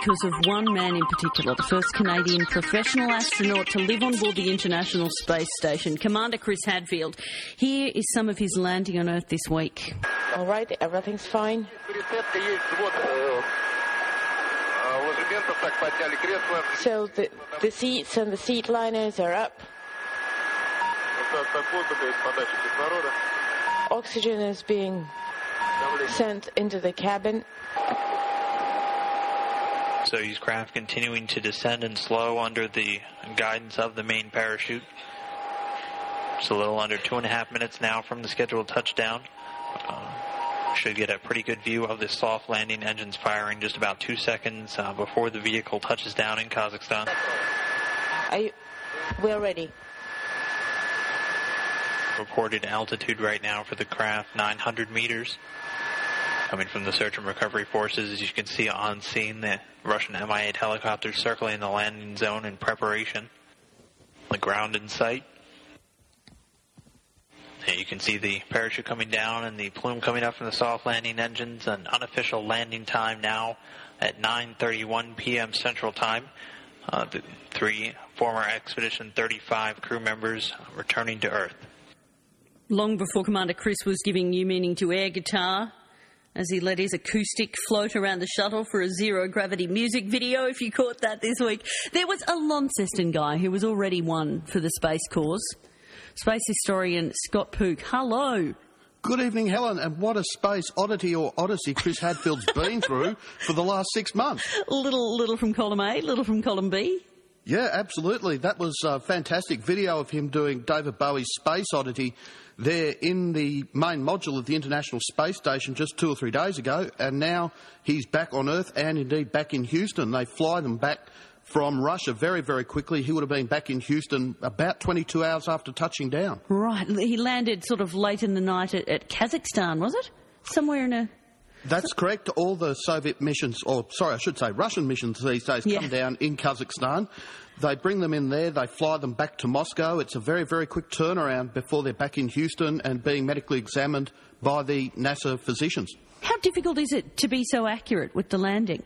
because of one man in particular, the first Canadian professional astronaut to live on board the International Space Station, Commander Chris Hadfield. Here is some of his landing on Earth this week. All right, everything's fine. So the seats and the seat liners are up. Oxygen is being sent into the cabin. So his craft continuing to descend and slow under the guidance of the main parachute. It's a little under 2.5 minutes now from the scheduled touchdown. Should get a pretty good view of the soft landing engines firing just about 2 seconds before the vehicle touches down in Kazakhstan. We're ready. Reported altitude right now for the craft, 900 meters. Coming from the search and recovery forces, as you can see on scene, the Russian Mi-8 helicopters circling the landing zone in preparation. The ground in sight. And you can see the parachute coming down and the plume coming up from the soft landing engines. An unofficial landing time now at 9:31 p.m. Central Time. The 3 former Expedition 35 crew members returning to Earth. Long before Commander Chris was giving new meaning to air guitar, as he let his acoustic float around the shuttle for a zero-gravity music video, if you caught that this week. There was a Launceston guy who was already one for the Space Cause. Space historian Scott Pook. Hello. Good evening, Helen, and what a space oddity or odyssey Chris Hadfield's been through for the last 6 months. Little from column A, little from column B. Yeah, absolutely. That was a fantastic video of him doing David Bowie's Space Oddity there in the main module of the International Space Station just 2 or 3 days ago, and now he's back on Earth and indeed back in Houston. They fly them back from Russia very, very quickly. He would have been back in Houston about 22 hours after touching down. Right. He landed sort of late in the night at Kazakhstan, was it? Somewhere in a... That's correct. All the Soviet missions, or sorry, I should say Russian missions these days, come down in Kazakhstan. They bring them in there, they fly them back to Moscow. It's a very, very quick turnaround before they're back in Houston and being medically examined by the NASA physicians. How difficult is it to be so accurate with the landing?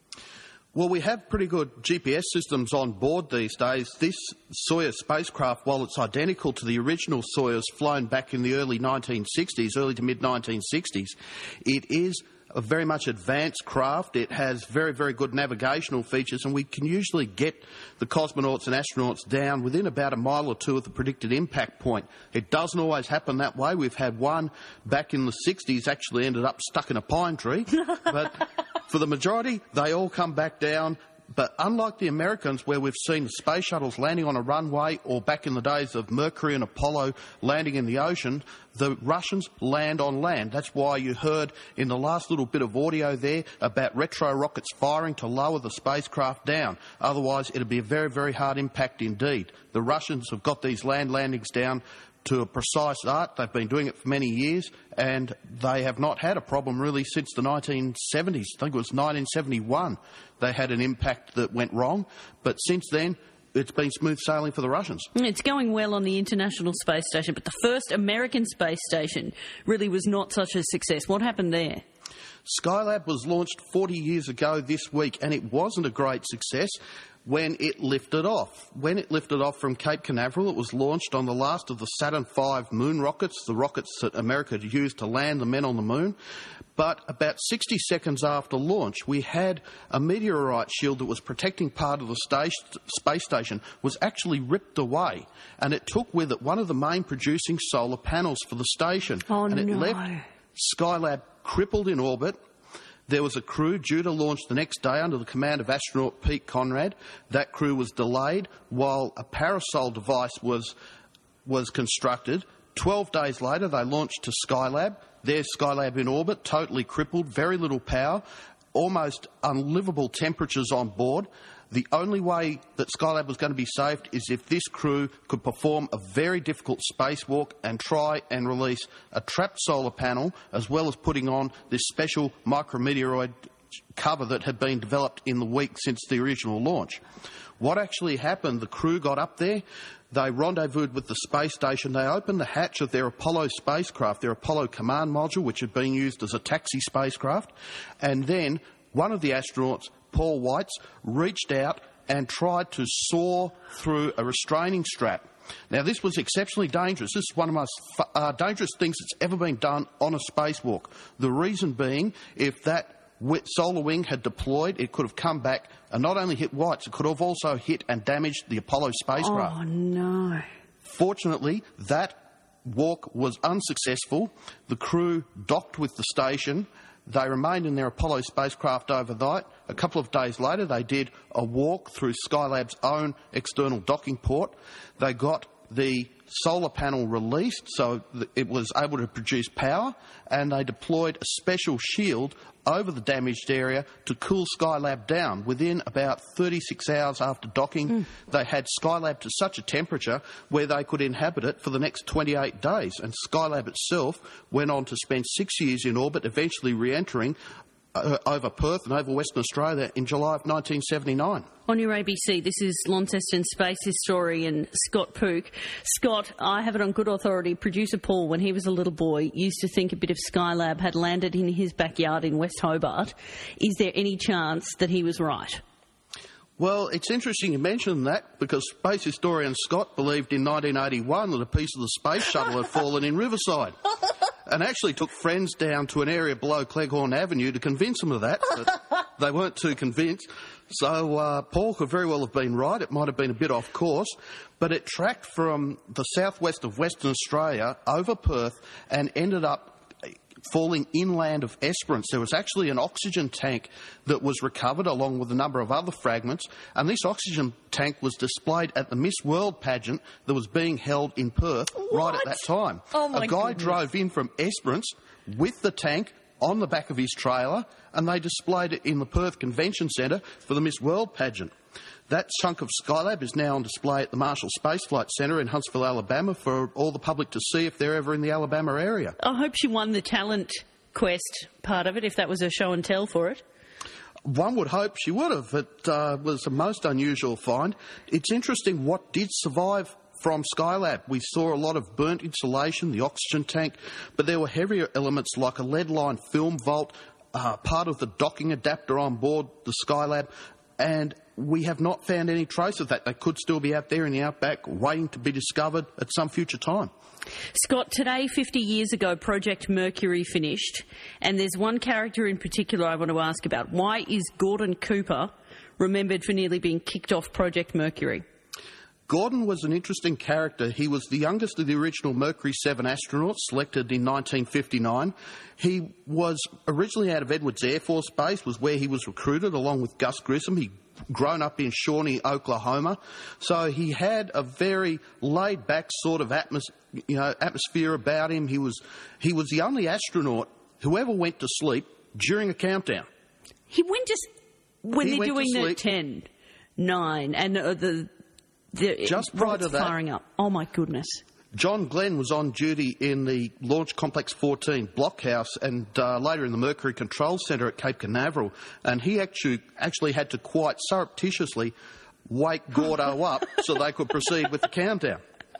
Well, we have pretty good GPS systems on board these days. This Soyuz spacecraft, while it's identical to the original Soyuz flown back in the early 1960s, early to mid-1960s, it is a very much advanced craft. It has very, very good navigational features, and we can usually get the cosmonauts and astronauts down within about a mile or two of the predicted impact point. It doesn't always happen that way. We've had one back in the 60s actually ended up stuck in a pine tree, but for the majority, they all come back down. But unlike the Americans, where we've seen the space shuttles landing on a runway, or back in the days of Mercury and Apollo landing in the ocean, the Russians land on land. That's why you heard in the last little bit of audio there about retro rockets firing to lower the spacecraft down. Otherwise, it'd be a very, very hard impact indeed. The Russians have got these land landings down to a precise art. They've been doing it for many years, and they have not had a problem really since the 1970s. I think it was 1971 they had an impact that went wrong, but since then it's been smooth sailing for the Russians. It's going well on the International Space Station, but the first American space station really was not such a success. What happened there? Skylab was launched 40 years ago this week, and it wasn't a great success when it lifted off. When it lifted off from Cape Canaveral, it was launched on the last of the Saturn V moon rockets, the rockets that America had used to land the men on the moon. But about 60 seconds after launch, we had a meteorite shield that was protecting part of the space station was actually ripped away, and it took with it one of the main producing solar panels for the station. And it left Skylab crippled in orbit. There was a crew due to launch the next day under the command of astronaut Pete Conrad. That crew was delayed while a parasol device was constructed. 12 days later, they launched to Skylab. There's Skylab in orbit, totally crippled, very little power, almost unlivable temperatures on board. The only way that Skylab was going to be saved is if this crew could perform a very difficult spacewalk and try and release a trapped solar panel, as well as putting on this special micrometeoroid cover that had been developed in the week since the original launch. What actually happened, the crew got up there, they rendezvoused with the space station, they opened the hatch of their Apollo spacecraft, their Apollo command module, which had been used as a taxi spacecraft, and then one of the astronauts Paul Weitz reached out and tried to saw through a restraining strap. Now, this was exceptionally dangerous. This is one of the most dangerous things that's ever been done on a spacewalk. The reason being, if that solar wing had deployed, it could have come back and not only hit Weitz, it could have also hit and damaged the Apollo spacecraft. Oh, no. Fortunately, that walk was unsuccessful. The crew docked with the station. They remained in their Apollo spacecraft overnight. A couple of days later, they did a walk through Skylab's own external docking port. They got the solar panel released so that it was able to produce power, and they deployed a special shield over the damaged area to cool Skylab down. Within about 36 hours after docking, they had Skylab to such a temperature where they could inhabit it for the next 28 days. And Skylab itself went on to spend 6 years in orbit, eventually re-entering over Perth and over Western Australia in July of 1979. On your ABC, this is Launceston space historian Scott Pook. Scott, I have it on good authority, producer Paul, when he was a little boy, used to think a bit of Skylab had landed in his backyard in West Hobart. Is there any chance that he was right? Well, it's interesting you mention that, because space historian Scott believed in 1981 that a piece of the space shuttle had fallen in Riverside, and actually took friends down to an area below Cleghorn Avenue to convince them of that, but they weren't too convinced. So Paul could very well have been right. It might have been a bit off course, but it tracked from the southwest of Western Australia over Perth and ended up falling inland of Esperance. There was actually an oxygen tank that was recovered along with a number of other fragments, and this oxygen tank was displayed at the Miss World pageant that was being held in Perth right at that time. Oh, my a guy goodness. drove in from Esperance with the tank on the back of his trailer, and they displayed it in the Perth Convention Centre for the Miss World pageant. That chunk of Skylab is now on display at the Marshall Space Flight Centre in Huntsville, Alabama, for all the public to see if they're ever in the Alabama area. I hope she won the talent quest part of it, if that was a show and tell for it. One would hope she would have. It was a most unusual find. It's interesting what did survive from Skylab. We saw a lot of burnt insulation, the oxygen tank, but there were heavier elements like a lead-lined film vault, part of the docking adapter on board the Skylab, and we have not found any trace of that. They could still be out there in the outback waiting to be discovered at some future time. Scott, today, 50 years ago, Project Mercury finished, and there's one character in particular I want to ask about. Why is Gordon Cooper remembered for nearly being kicked off Project Mercury? Gordon was an interesting character. He was the youngest of the original Mercury 7 astronauts, selected in 1959. He was originally out of Edwards Air Force Base, was where he was recruited along with Gus Grissom. He'd grown up in Shawnee, Oklahoma. So he had a very laid-back sort of atmosphere about him. He was the only astronaut who ever went to sleep during a countdown. He went to... When they're doing the 10, 9, and just prior to that, firing up. Oh, my goodness. John Glenn was on duty in the Launch Complex 14 blockhouse and later in the Mercury Control Centre at Cape Canaveral, and he actually had to quite surreptitiously wake Gordo up so they could proceed with the countdown.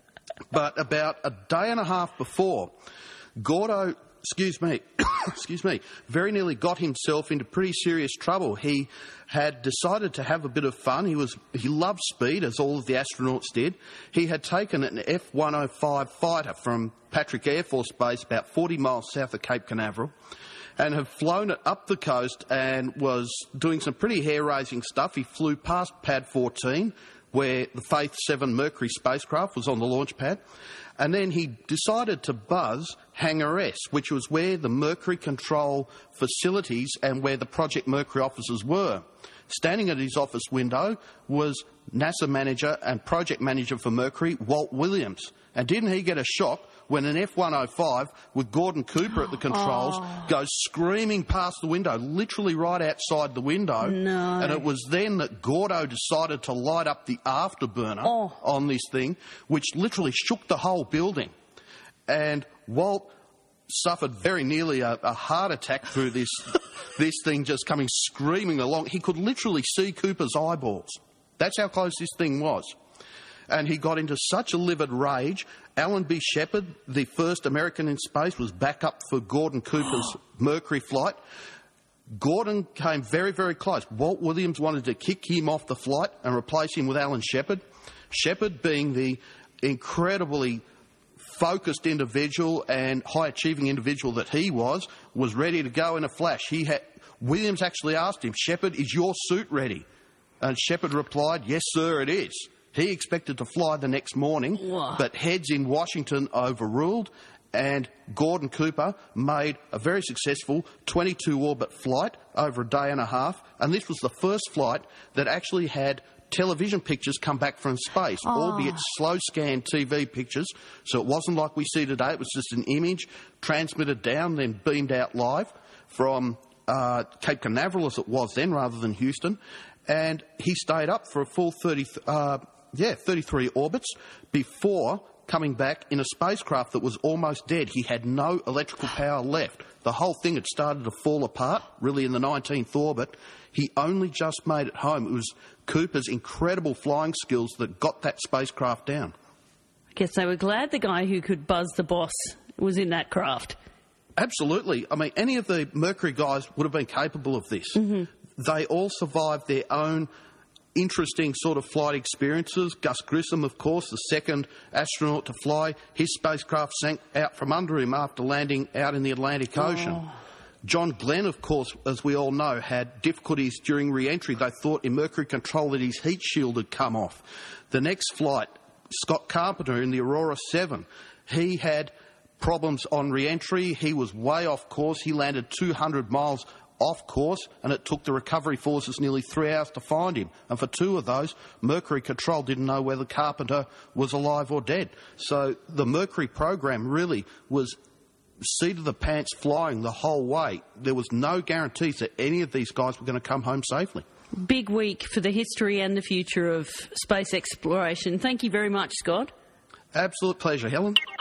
But about a day and a half before, Gordo... excuse me, very nearly got himself into pretty serious trouble. He had decided to have a bit of fun. He loved speed, as all of the astronauts did. He had taken an F-105 fighter from Patrick Air Force Base about 40 miles south of Cape Canaveral and had flown it up the coast and was doing some pretty hair-raising stuff. He flew past Pad 14, where the Faith 7 Mercury spacecraft was on the launch pad, and then he decided to buzz Hangar S, which was where the Mercury control facilities and where the Project Mercury offices were. Standing at his office window was NASA manager and project manager for Mercury, Walt Williams. And didn't he get a shock when an F-105 with Gordon Cooper at the controls goes screaming past the window, literally right outside the window. No. And it was then that Gordo decided to light up the afterburner on this thing, which literally shook the whole building. And Walt suffered very nearly a heart attack through this thing just coming screaming along. He could literally see Cooper's eyeballs. That's how close this thing was. And he got into such a livid rage. Alan B. Shepard, the first American in space, was back up for Gordon Cooper's Mercury flight. Gordon came very, very close. Walt Williams wanted to kick him off the flight and replace him with Alan Shepard. Shepard, being the incredibly focused individual and high-achieving individual that he was ready to go in a flash. Williams actually asked him, "Shepard, is your suit ready?" And Shepard replied, "Yes, sir, it is." He expected to fly the next morning, but heads in Washington overruled, and Gordon Cooper made a very successful 22-orbit flight over a day and a half, and this was the first flight that actually had television pictures come back from space, albeit slow-scan TV pictures, so it wasn't like we see today. It was just an image transmitted down, then beamed out live from Cape Canaveral, as it was then, rather than Houston. And he stayed up for a full 33 orbits before coming back in a spacecraft that was almost dead. He had no electrical power left. The whole thing had started to fall apart, really, in the 19th orbit. He only just made it home. It was Cooper's incredible flying skills that got that spacecraft down. I guess they were glad the guy who could buzz the boss was in that craft. Absolutely. I mean, any of the Mercury guys would have been capable of this. Mm-hmm. They all survived their own interesting sort of flight experiences. Gus Grissom, of course, the second astronaut to fly, his spacecraft sank out from under him after landing out in the Atlantic Ocean. John Glenn, of course, as we all know, had difficulties during re-entry. They thought in Mercury control that his heat shield had come off. The next flight, Scott Carpenter in the Aurora 7, he had problems on re-entry. He was way off course. He landed 200 miles off course, and it took the recovery forces nearly 3 hours to find him. And for two of those, Mercury Control didn't know whether Carpenter was alive or dead. So the Mercury program really was seat of the pants flying the whole way. There was no guarantees that any of these guys were going to come home safely. Big week for the history and the future of space exploration. Thank you very much, Scott. Absolute pleasure, Helen.